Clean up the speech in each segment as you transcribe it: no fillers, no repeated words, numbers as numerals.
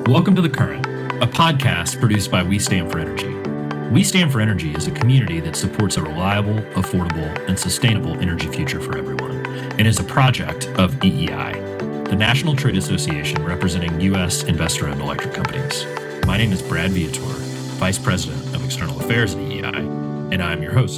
Welcome to The Current, a podcast produced by We Stand for Energy. We Stand for Energy is a community that supports a reliable, affordable, and sustainable energy future for everyone, and is a project of EEI, the National Trade Association representing U.S. investor-owned electric companies. My name is Brad Viator, Vice President of External Affairs at EEI, and I am your host.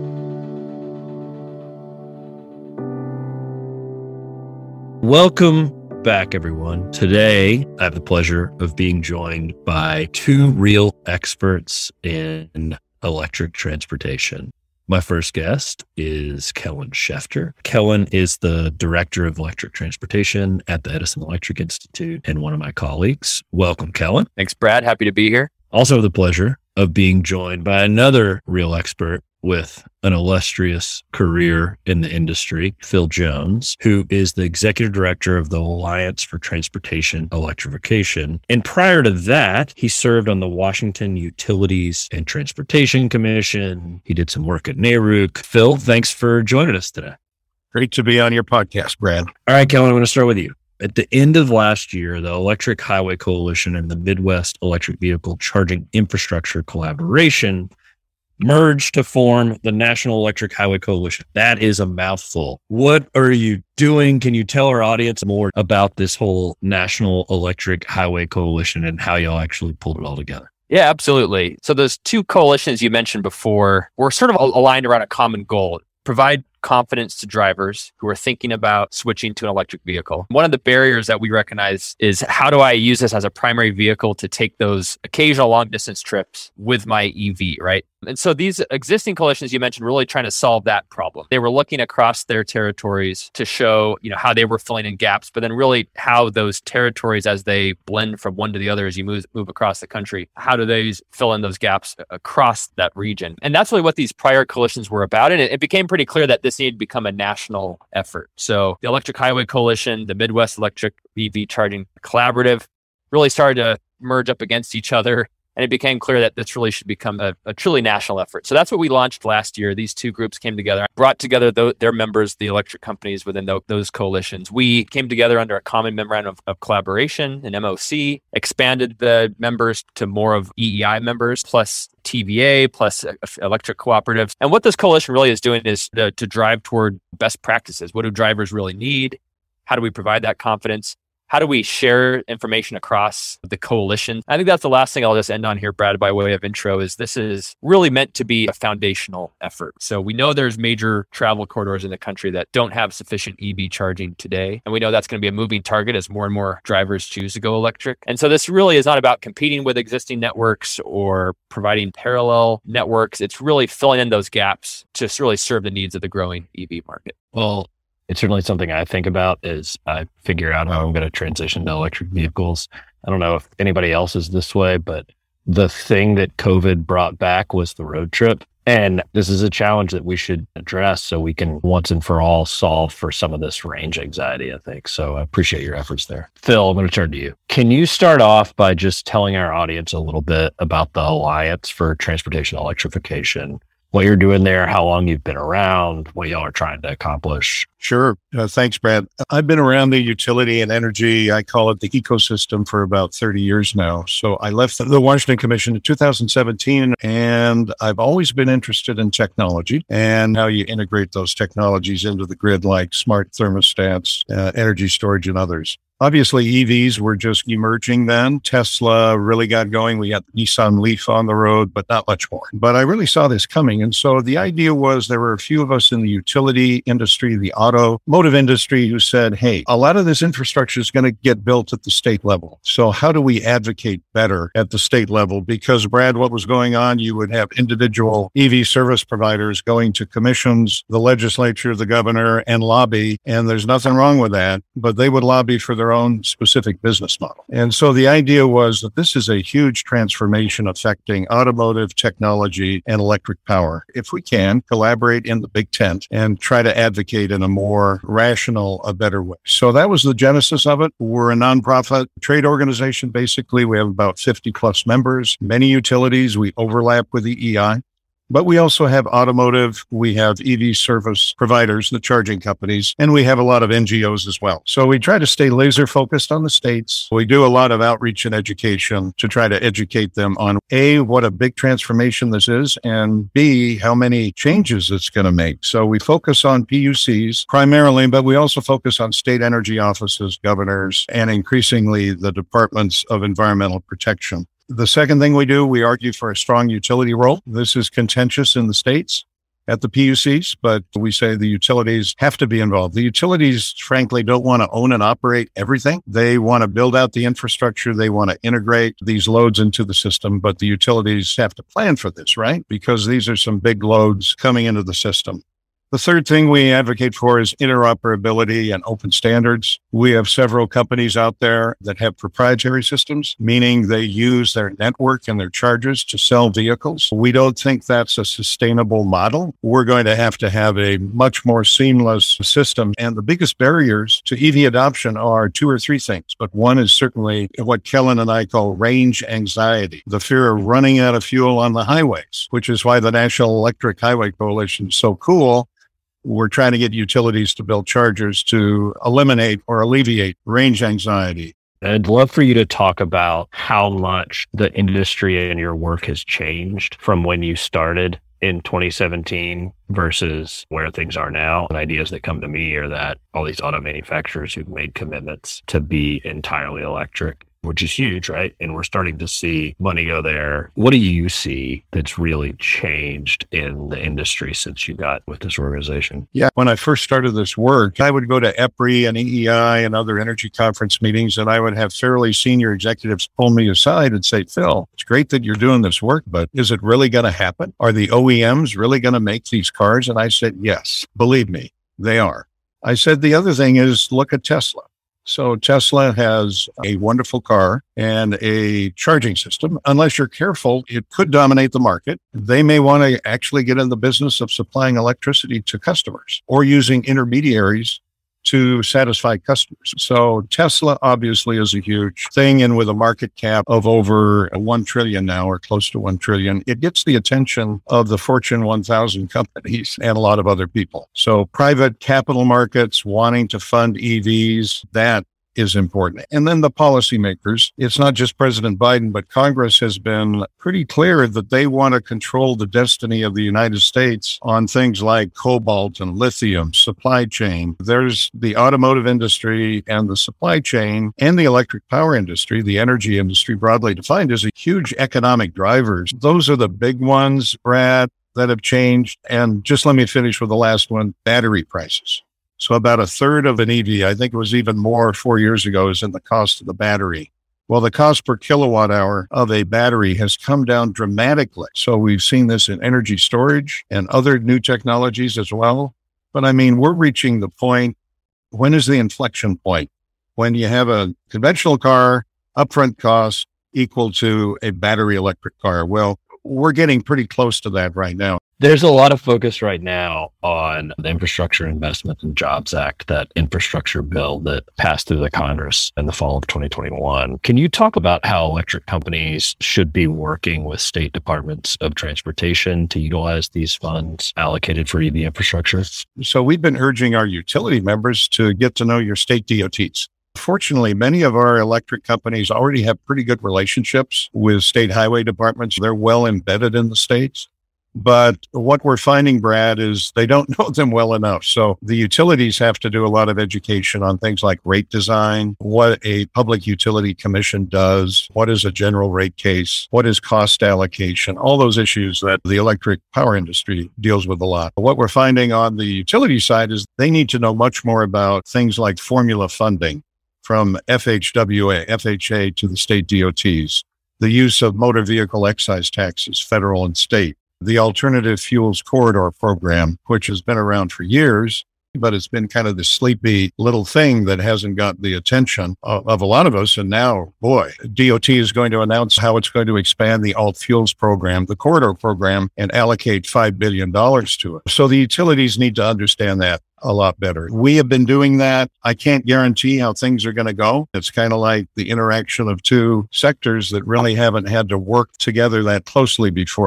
Welcome back, everyone. Today, I have the pleasure of being joined by two real experts in electric transportation. My first guest is Kellen Schefter. Kellen is the Director of Electric Transportation at the Edison Electric Institute and one of my colleagues. Welcome, Kellen. Thanks, Brad. Happy to be here. Also the pleasure of being joined by another real expert with an illustrious career in the industry, Phil Jones, who is the Executive Director of the Alliance for Transportation Electrification. And prior to that, he served on the Washington Utilities and Transportation Commission. He did some work at NARUC. Phil, thanks for joining us today. Great to be on your podcast, Brad. All right, Kellen, I'm going to start with you. At the end of last year, the Electric Highway Coalition and the Midwest Electric Vehicle Charging Infrastructure Collaboration merged to form the National Electric Highway Coalition. That is a mouthful. What are you doing? Can you tell our audience more about this whole National Electric Highway Coalition and how y'all actually pulled it all together? Yeah, absolutely. So those two coalitions you mentioned before were sort of aligned around a common goal: provide confidence to drivers who are thinking about switching to an electric vehicle. One of the barriers that we recognize is, how do I use this as a primary vehicle to take those occasional long distance trips with my EV, right? And so these existing coalitions you mentioned were really trying to solve that problem. They were looking across their territories to show, how they were filling in gaps, but then really how those territories, as they blend from one to the other, as you move across the country, how do they fill in those gaps across that region? And that's really what these prior coalitions were about. And it became pretty clear that this needed to become a national effort. So the Electric Highway Coalition, the Midwest Electric EV Charging Collaborative really started to merge up against each other. And it became clear that this really should become a truly national effort. So that's what we launched last year. These two groups came together, brought together their members, the electric companies within those coalitions. We came together under a common memorandum of collaboration, an MOC, expanded the members to more of EEI members, plus TVA, plus electric cooperatives. And what this coalition really is doing is to drive toward best practices. What do drivers really need? How do we provide that confidence? How do we share information across the coalition? I think that's the last thing I'll just end on here, Brad, by way of intro, is this is really meant to be a foundational effort. So we know there's major travel corridors in the country that don't have sufficient EV charging today. And we know that's going to be a moving target as more and more drivers choose to go electric. And so this really is not about competing with existing networks or providing parallel networks. It's really filling in those gaps to really serve the needs of the growing EV market. Well, it's certainly something I think about as I figure out how I'm going to transition to electric vehicles. I don't know if anybody else is this way, but the thing that COVID brought back was the road trip. And this is a challenge that we should address so we can once and for all solve for some of this range anxiety, I think. So I appreciate your efforts there. Phil, I'm going to turn to you. Can you start off by just telling our audience a little bit about the Alliance for Transportation Electrification, what you're doing there, how long you've been around, what y'all are trying to accomplish? Sure. Thanks, Brad. I've been around the utility and energy, I call it the ecosystem, for about 30 years now. So I left the Washington Commission in 2017, and I've always been interested in technology and how you integrate those technologies into the grid, like smart thermostats, energy storage, and others. Obviously, EVs were just emerging then. Tesla really got going. We had the Nissan Leaf on the road, but not much more. But I really saw this coming. And so the idea was, there were a few of us in the utility industry, the automotive industry, who said, hey, a lot of this infrastructure is going to get built at the state level. So how do we advocate better at the state level? Because, Brad, what was going on, you would have individual EV service providers going to commissions, the legislature, the governor, and lobby. And there's nothing wrong with that, but they would lobby for their own specific business model. And so the idea was that this is a huge transformation affecting automotive technology and electric power. If we can collaborate in the big tent and try to advocate in a more rational, a better way. So that was the genesis of it. We're a nonprofit trade organization. Basically, we have about 50 plus members, many utilities. We overlap with the EEI. But we also have automotive, we have EV service providers, the charging companies, and we have a lot of NGOs as well. So we try to stay laser focused on the states. We do a lot of outreach and education to try to educate them on A, what a big transformation this is, and B, how many changes it's going to make. So we focus on PUCs primarily, but we also focus on state energy offices, governors, and increasingly the departments of environmental protection. The second thing we do, we argue for a strong utility role. This is contentious in the states at the PUCs, but we say the utilities have to be involved. The utilities, frankly, don't want to own and operate everything. They want to build out the infrastructure. They want to integrate these loads into the system, but the utilities have to plan for this, right? Because these are some big loads coming into the system. The third thing we advocate for is interoperability and open standards. We have several companies out there that have proprietary systems, meaning they use their network and their chargers to sell vehicles. We don't think that's a sustainable model. We're going to have a much more seamless system. And the biggest barriers to EV adoption are two or three things. But one is certainly what Kellen and I call range anxiety, the fear of running out of fuel on the highways, which is why the National Electric Highway Coalition is so cool. We're trying to get utilities to build chargers to eliminate or alleviate range anxiety. I'd love for you to talk about how much the industry and your work has changed from when you started in 2017 versus where things are now. And ideas that come to me are that all these auto manufacturers who've made commitments to be entirely electric, which is huge, right? And we're starting to see money go there. What do you see that's really changed in the industry since you got with this organization? Yeah, when I first started this work, I would go to EPRI and EEI and other energy conference meetings, and I would have fairly senior executives pull me aside and say, Phil, it's great that you're doing this work, but is it really going to happen? Are the OEMs really going to make these cars? And I said, yes, believe me, they are. I said, the other thing is look at Tesla. So Tesla has a wonderful car and a charging system. Unless you're careful, it could dominate the market. They may want to actually get in the business of supplying electricity to customers or using intermediaries to satisfy customers. So Tesla obviously is a huge thing. And with a market cap of over 1 trillion now, or close to 1 trillion, it gets the attention of the Fortune 1000 companies and a lot of other people. So private capital markets wanting to fund EVs, that is important. And then the policymakers, it's not just President Biden, but Congress has been pretty clear that they want to control the destiny of the United States on things like cobalt and lithium, supply chain. There's the automotive industry and the supply chain and the electric power industry, the energy industry broadly defined as a huge economic drivers. Those are the big ones, Brad, that have changed. And just let me finish with the last one, battery prices. So about a third of an EV, I think it was even more 4 years ago, is in the cost of the battery. Well, the cost per kilowatt hour of a battery has come down dramatically. So we've seen this in energy storage and other new technologies as well. But I mean, we're reaching the point, when is the inflection point? When you have a conventional car, upfront cost equal to a battery electric car. Well, we're getting pretty close to that right now. There's a lot of focus right now on the Infrastructure Investment and Jobs Act, that infrastructure bill that passed through the Congress in the fall of 2021. Can you talk about how electric companies should be working with state departments of transportation to utilize these funds allocated for EV infrastructure? So we've been urging our utility members to get to know your state DOTs. Fortunately, many of our electric companies already have pretty good relationships with state highway departments. They're well embedded in the states. But what we're finding, Brad, is they don't know them well enough. So the utilities have to do a lot of education on things like rate design, what a public utility commission does, what is a general rate case, what is cost allocation, all those issues that the electric power industry deals with a lot. What we're finding on the utility side is they need to know much more about things like formula funding from FHWA, FHA to the state DOTs, the use of motor vehicle excise taxes, federal and state, the Alternative Fuels Corridor Program, which has been around for years, but it's been kind of the sleepy little thing that hasn't got the attention of a lot of us. And now, boy, DOT is going to announce how it's going to expand the Alt Fuels Program, the Corridor Program, and allocate $5 billion to it. So the utilities need to understand that a lot better. We have been doing that. I can't guarantee how things are going to go. It's kind of like the interaction of two sectors that really haven't had to work together that closely before.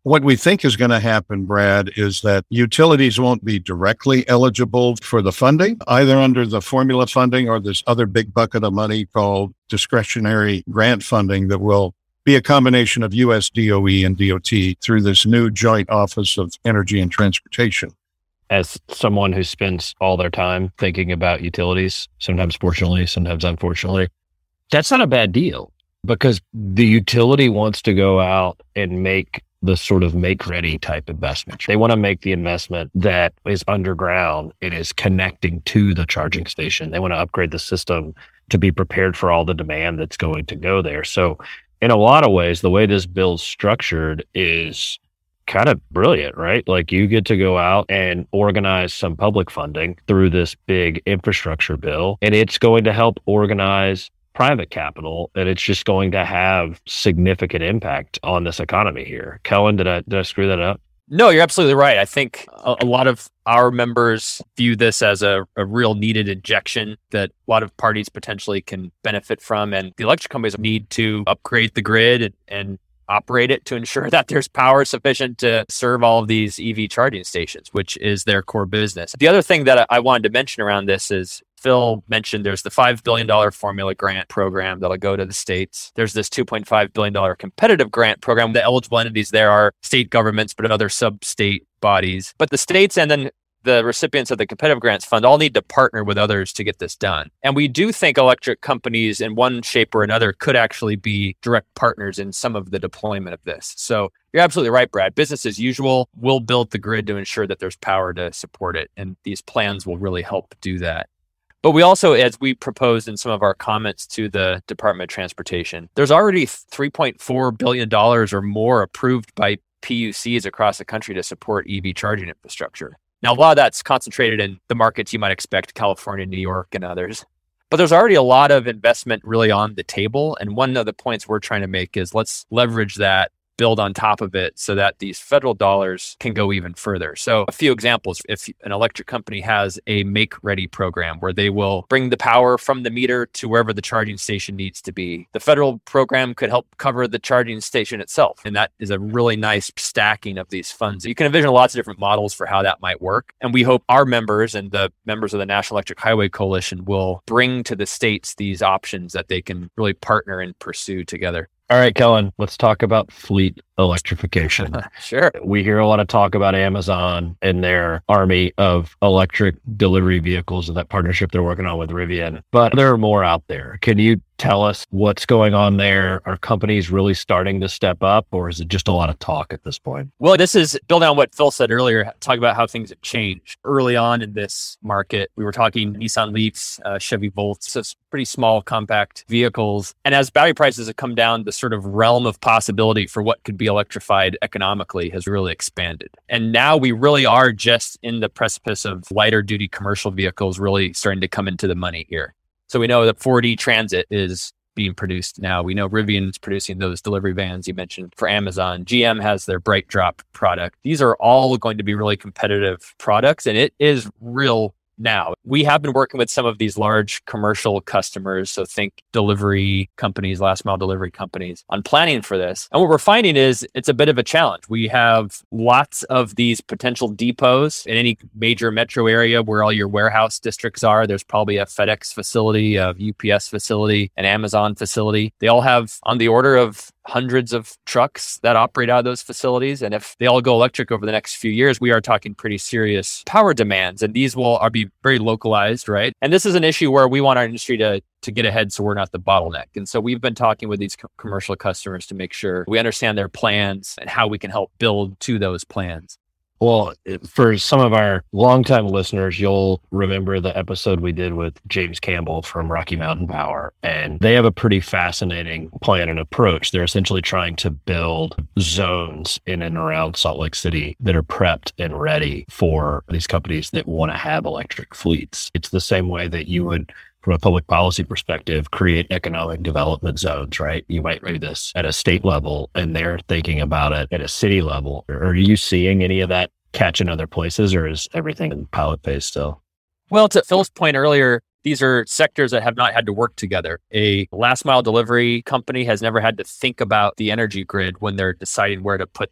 What we think is going to happen, Brad, is that utilities won't be directly eligible for the funding, either under the formula funding or this other big bucket of money called discretionary grant funding that will be a combination of US DOE and DOT through this new Joint Office of Energy and Transportation. As someone who spends all their time thinking about utilities, sometimes fortunately, sometimes unfortunately, that's not a bad deal because the utility wants to go out and make the sort of make ready type investment. They want to make the investment that is underground. It is connecting to the charging station. They want to upgrade the system to be prepared for all the demand that's going to go there. So in a lot of ways, the way this bill's structured is kind of brilliant, right? Like you get to go out and organize some public funding through this big infrastructure bill, and it's going to help organize private capital, and it's just going to have significant impact on this economy here. Kellen, did I screw that up? No, you're absolutely right. I think a lot of our members view this as a real needed injection that a lot of parties potentially can benefit from. And the electric companies need to upgrade the grid and operate it to ensure that there's power sufficient to serve all of these EV charging stations, which is their core business. The other thing that I wanted to mention around this is Phil mentioned there's the $5 billion formula grant program that'll go to the states. There's this $2.5 billion competitive grant program. The eligible entities there are state governments, but other sub-state bodies. But the states and then the recipients of the competitive grants fund all need to partner with others to get this done. And we do think electric companies in one shape or another could actually be direct partners in some of the deployment of this. So you're absolutely right, Brad. Business as usual, we'll build the grid to ensure that there's power to support it. And these plans will really help do that. But we also, as we proposed in some of our comments to the Department of Transportation, there's already $3.4 billion or more approved by PUCs across the country to support EV charging infrastructure. Now, a lot of that's concentrated in the markets you might expect, California, New York, and others. But there's already a lot of investment really on the table. And one of the points we're trying to make is let's leverage that, build on top of it so that these federal dollars can go even further. So a few examples, if an electric company has a make ready program where they will bring the power from the meter to wherever the charging station needs to be, the federal program could help cover the charging station itself. And that is a really nice stacking of these funds. You can envision lots of different models for how that might work. And we hope our members and the members of the National Electric Highway Coalition will bring to the states these options that they can really partner and pursue together. All right, Kellen, let's talk about fleet electrification. Sure. We hear a lot of talk about Amazon and their army of electric delivery vehicles and that partnership they're working on with Rivian, but there are more out there. Can you tell us what's going on there? Are companies really starting to step up, or is it just a lot of talk at this point? Well, this is building on what Phil said earlier, talk about how things have changed. Early on in this market, we were talking Nissan Leafs, Chevy Volts, so pretty small, compact vehicles. And as battery prices have come down, the sort of realm of possibility for what could be electrified economically has really expanded. And now we really are just in the precipice of lighter duty commercial vehicles really starting to come into the money here. So we know that Ford E-Transit is being produced now. We know Rivian's producing those delivery vans you mentioned for Amazon. GM has their BrightDrop product. These are all going to be really competitive products, and it is real now. We have been working with some of these large commercial customers, so think delivery companies, last mile delivery companies, on planning for this. And what we're finding is it's a bit of a challenge. We have lots of these potential depots in any major metro area where all your warehouse districts are. There's probably a FedEx facility, a UPS facility, an Amazon facility. They all have on the order of hundreds of trucks that operate out of those facilities. And if they all go electric over the next few years, we are talking pretty serious power demands. And these will be very localized, right? And this is an issue where we want our industry to get ahead so we're not the bottleneck. And so we've been talking with these commercial customers to make sure we understand their plans and how we can help build to those plans. Well, for some of our longtime listeners, you'll remember the episode we did with James Campbell from Rocky Mountain Power, and they have a pretty fascinating plan and approach. They're essentially trying to build zones in and around Salt Lake City that are prepped and ready for these companies that want to have electric fleets. It's the same way that you would, from a public policy perspective, create economic development zones, right? You might do this at a state level, and they're thinking about it at a city level. Are you seeing any of that catch in other places, or is everything in pilot phase still? Well, to Phil's point earlier, these are sectors that have not had to work together. A last mile delivery company has never had to think about the energy grid when they're deciding where to put their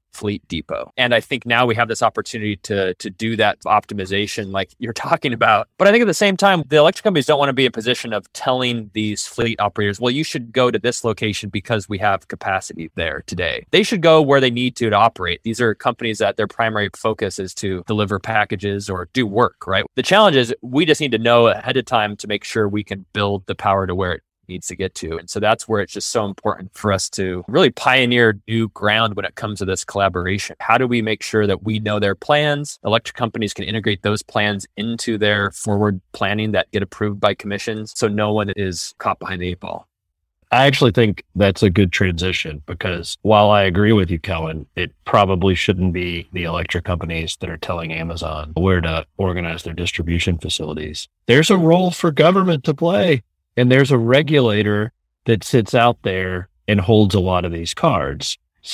fleet depot. And I think now we have this opportunity to do that optimization like you're talking about. But I think at the same time, the electric companies don't want to be in a position of telling these fleet operators, well, you should go to this location because we have capacity there today. They should go where they need to operate. These are companies that their primary focus is to deliver packages or do work, right? The challenge is we just need to know ahead of time to make sure we can build the power to where it needs to get to. And so that's where it's just so important for us to really pioneer new ground when it comes to this collaboration. How do we make sure that we know their plans? Electric companies can integrate those plans into their forward planning that get approved by commissions so no one is caught behind the eight ball. I actually think that's a good transition because while I agree with you, Kellen, it probably shouldn't be the electric companies that are telling Amazon where to organize their distribution facilities. There's a role for government to play. And there's a regulator that sits out there and holds a lot of these cards.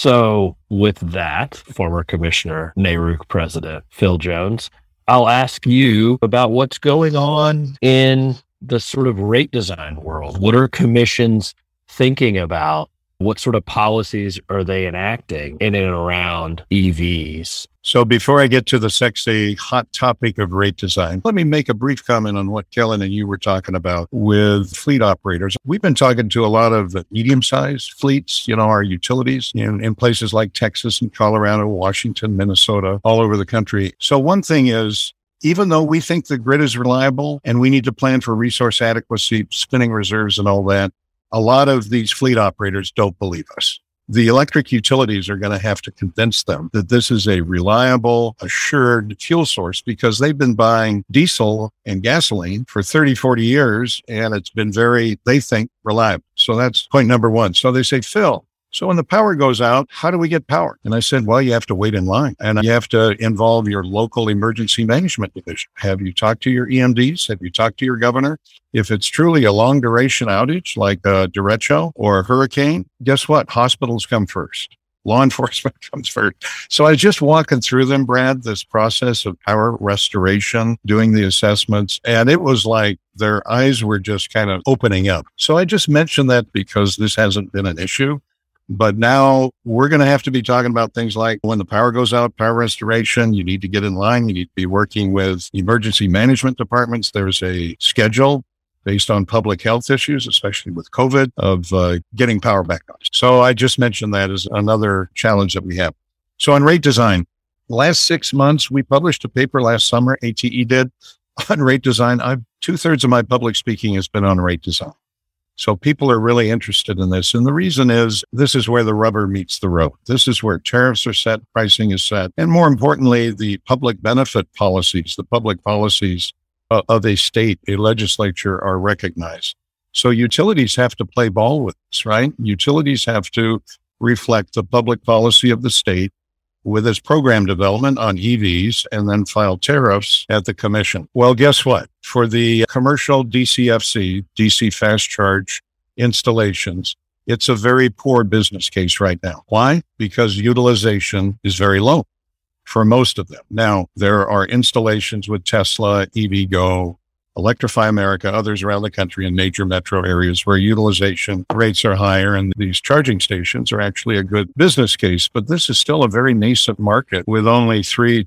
So with that, former Commissioner NARUC President Phil Jones, I'll ask you about what's going on in the sort of rate design world. What are commissions thinking about? What sort of policies are they enacting in and around EVs? So before I get to the sexy hot topic of rate design, let me make a brief comment on what Kellen and you were talking about with fleet operators. We've been talking to a lot of medium-sized fleets, our utilities in places like Texas and Colorado, Washington, Minnesota, all over the country. So one thing is, even though we think the grid is reliable and we need to plan for resource adequacy, spinning reserves and all that, a lot of these fleet operators don't believe us. The electric utilities are going to have to convince them that this is a reliable, assured fuel source because they've been buying diesel and gasoline for 30, 40 years, and it's been very, they think, reliable. So that's point number one. So they say, Phil, so when the power goes out, how do we get power? And I said, well, you have to wait in line and you have to involve your local emergency management division. Have you talked to your EMDs? Have you talked to your governor? If it's truly a long duration outage like a derecho or a hurricane, guess what? Hospitals come first. Law enforcement comes first. So I was just walking through them, Brad, this process of power restoration, doing the assessments. And it was like their eyes were just kind of opening up. So I just mentioned that because this hasn't been an issue. But now we're going to have to be talking about things like when the power goes out, power restoration, you need to get in line. You need to be working with emergency management departments. There's a schedule based on public health issues, especially with COVID, of getting power back on. So I just mentioned that as another challenge that we have. So on rate design, last 6 months, we published a paper last summer, ATE did, on rate design. 2/3 of my public speaking has been on rate design. So people are really interested in this. And the reason is this is where the rubber meets the road. This is where tariffs are set, pricing is set. And more importantly, the public benefit policies, the public policies of a state, a legislature are recognized. So utilities have to play ball with this, right? Utilities have to reflect the public policy of the state with its program development on EVs and then file tariffs at the commission. Well, guess what? For the commercial DCFC, DC fast charge installations, it's a very poor business case right now. Why? Because utilization is very low for most of them. Now, there are installations with Tesla, EVgo, Electrify America, others around the country in major metro areas where utilization rates are higher and these charging stations are actually a good business case. But this is still a very nascent market with only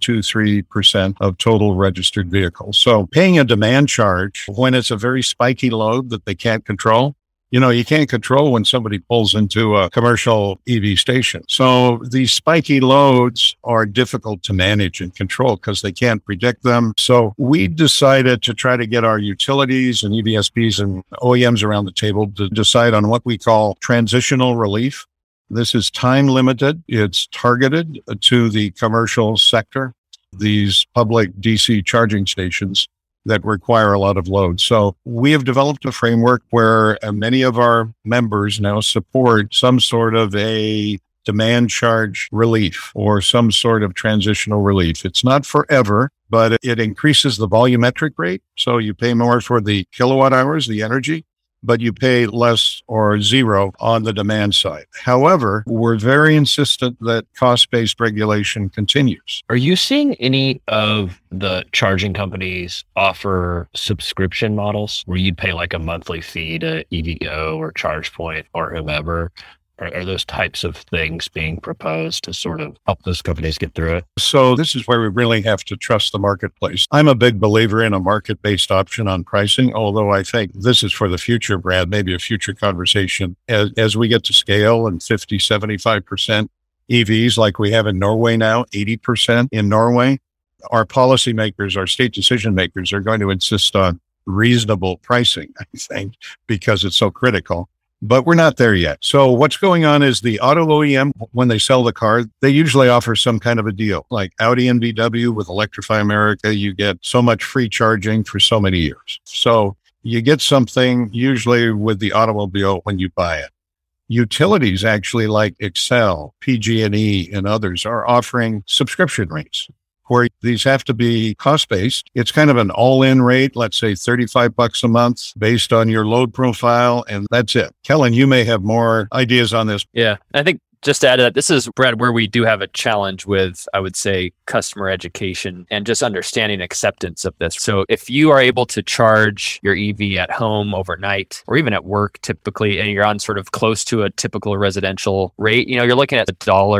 3% of total registered vehicles. So paying a demand charge when it's a very spiky load that they can't control, you can't control when somebody pulls into a commercial EV station. So these spiky loads are difficult to manage and control because they can't predict them. So we decided to try to get our utilities and EVSPs and OEMs around the table to decide on what we call transitional relief. This is time limited. It's targeted to the commercial sector, these public DC charging stations that require a lot of load. So we have developed a framework where many of our members now support some sort of a demand charge relief or some sort of transitional relief. It's not forever, but it increases the volumetric rate. So you pay more for the kilowatt hours, the energy, but you pay less or zero on the demand side. However, we're very insistent that cost-based regulation continues. Are you seeing any of the charging companies offer subscription models where you'd pay like a monthly fee to EVgo or ChargePoint or whomever, Are those types of things being proposed to sort of help those companies get through it? So this is where we really have to trust the marketplace. I'm a big believer in a market-based option on pricing, although I think this is for the future, Brad, maybe a future conversation. As we get to scale and 50, 75% EVs like we have in Norway now, 80% in Norway, our policymakers, our state decision makers are going to insist on reasonable pricing, I think, because it's so critical. But we're not there yet. So what's going on is the auto OEM, when they sell the car, they usually offer some kind of a deal. Like Audi and VW with Electrify America, you get so much free charging for so many years. So you get something usually with the automobile when you buy it. Utilities actually like Xcel, PG&E, and others are offering subscription rates, where these have to be cost-based. It's kind of an all-in rate, let's say $35 a month based on your load profile, and that's it. Kellen, you may have more ideas on this. Yeah, I think just to add to that, this is, Brad, where we do have a challenge with, I would say, customer education and just understanding acceptance of this. So if you are able to charge your EV at home overnight or even at work typically, and you're on sort of close to a typical residential rate, you're looking at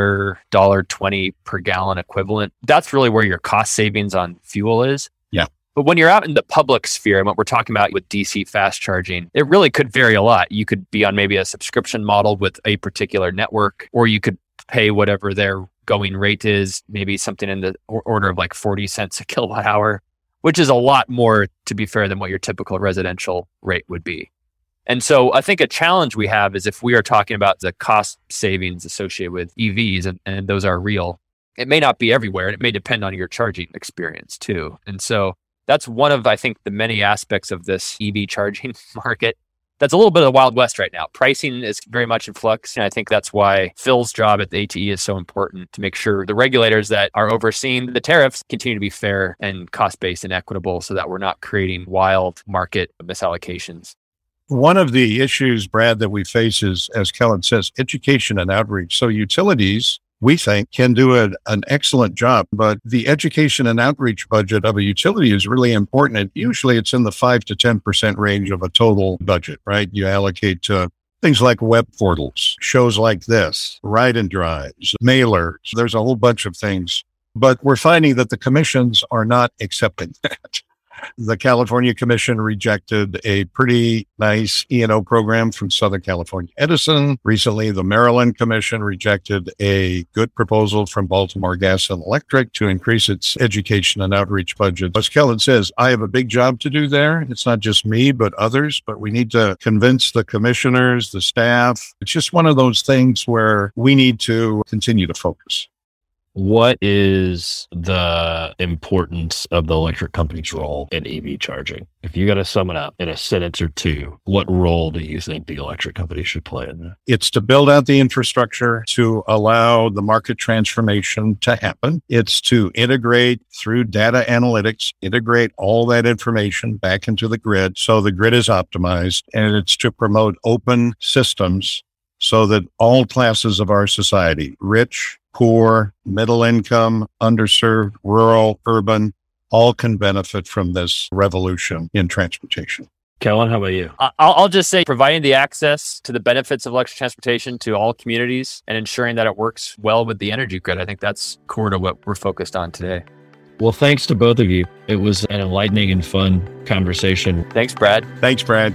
$1.20 per gallon equivalent. That's really where your cost savings on fuel is. Yeah. But when you're out in the public sphere, and what we're talking about with DC fast charging, it really could vary a lot. You could be on maybe a subscription model with a particular network, or you could pay whatever their going rate is, maybe something in the order of like 40 cents a kilowatt hour, which is a lot more, to be fair, than what your typical residential rate would be. And so I think a challenge we have is if we are talking about the cost savings associated with EVs, and those are real, it may not be everywhere, and it may depend on your charging experience too. And so that's one of, I think, the many aspects of this EV charging market. That's a little bit of the Wild West right now. Pricing is very much in flux. And I think that's why Phil's job at the ATE is so important, to make sure the regulators that are overseeing the tariffs continue to be fair and cost-based and equitable, so that we're not creating wild market misallocations. One of the issues, Brad, that we face is, as Kellen says, education and outreach. So utilities, we think, can do an excellent job, but the education and outreach budget of a utility is really important. And usually it's in the 5 to 10% range of a total budget, right? You allocate to things like web portals, shows like this, ride and drives, mailers. There's a whole bunch of things, but we're finding that the commissions are not accepting that. The California Commission rejected a pretty nice E&O program from Southern California Edison. Recently, the Maryland Commission rejected a good proposal from Baltimore Gas and Electric to increase its education and outreach budget. As Kellen says, I have a big job to do there. It's not just me, but others, but we need to convince the commissioners, the staff. It's just one of those things where we need to continue to focus. What is the importance of the electric company's role in EV charging? If you got to sum it up in a sentence or two, what role do you think the electric company should play in that? It's to build out the infrastructure to allow the market transformation to happen. It's to integrate through data analytics, integrate all that information back into the grid so the grid is optimized. And it's to promote open systems so that all classes of our society, rich, poor, middle income, underserved, rural, urban, all can benefit from this revolution in transportation. Kellen, how about you? I'll just say providing the access to the benefits of electric transportation to all communities and ensuring that it works well with the energy grid. I think that's core to what we're focused on today. Well, thanks to both of you. It was an enlightening and fun conversation. Thanks, Brad. Thanks, Brad.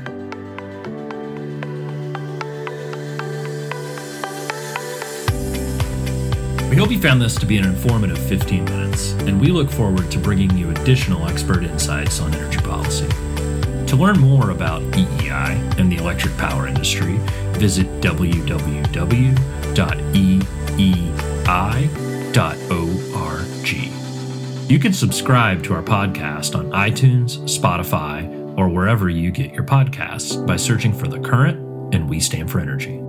We hope you found this to be an informative 15 minutes, and we look forward to bringing you additional expert insights on energy policy. To learn more about EEI and the electric power industry, visit www.eei.org. You can subscribe to our podcast on iTunes, Spotify, or wherever you get your podcasts by searching for The Current and We Stand for Energy.